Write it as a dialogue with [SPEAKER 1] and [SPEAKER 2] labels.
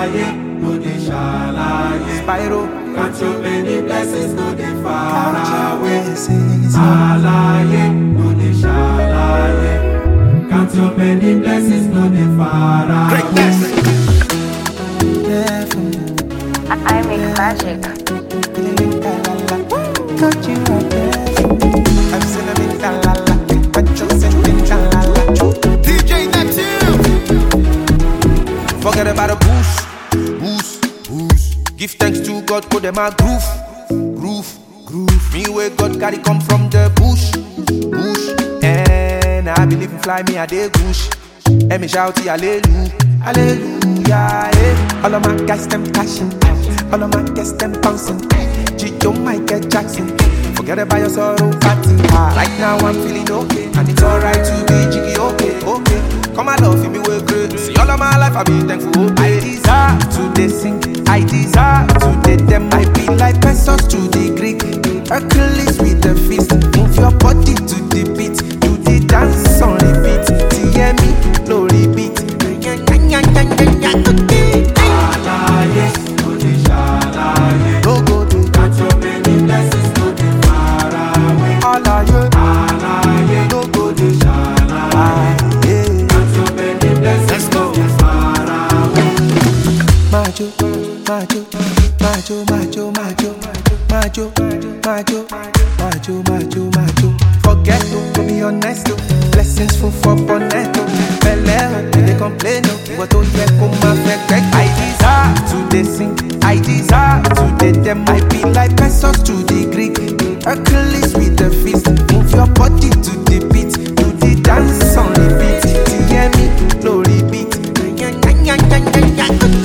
[SPEAKER 1] Alaye, no dey shalaye. Spyro, count your many blessings, no dey far away. Alaye, no dey shalaye. Count your many blessings, no dey far away.
[SPEAKER 2] I make magic.
[SPEAKER 3] Got you right there. I'm cinnamon, la la la. But you're singing, la la la.
[SPEAKER 4] DJ Neptune.
[SPEAKER 3] Forget about the boost. Give thanks to God, put them a groove. Me where God carry come from the bush. And I believe in fly me a day bush. And me shout hallelujah, hallelujah. All of my guys them passion, all of my guys them bouncing. Gio Michael Jackson. Forget about your sorrow, party. Right now I'm feeling okay, and it's alright to be jiggy, okay. Come and love me, we're great. See all of my life I've been thankful, okay. I deserve to they sing, I deserve to they them. I be like pesos to the Greek, Hercules with the fist. Move your body to the beat, do the dance on repeat. TM me, no repeat.
[SPEAKER 1] Alaye, no dey shalaye.
[SPEAKER 3] No go do.
[SPEAKER 1] Count your many blessings, no dey far away.
[SPEAKER 3] Alaye,
[SPEAKER 1] no go dey shalaye. Count your many blessings, no dey far away.
[SPEAKER 3] Majo. Forget to be honest, blessings full for bonnet. Belle, they complain, what to hear come affect. I desire to they sing, I desire to they them. I be like pesos to the Greek, Hercules with the fist. Move your body to the beat, do the dance on repeat. TM me, no repeat.